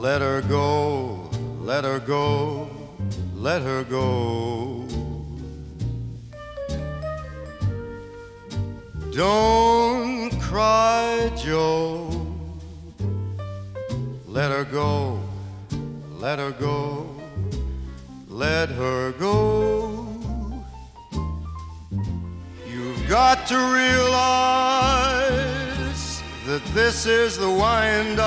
Let her go, let her go, let her go. Don't cry, Joe. Let her go, let her go, let her go. You've got to realize that this is the wind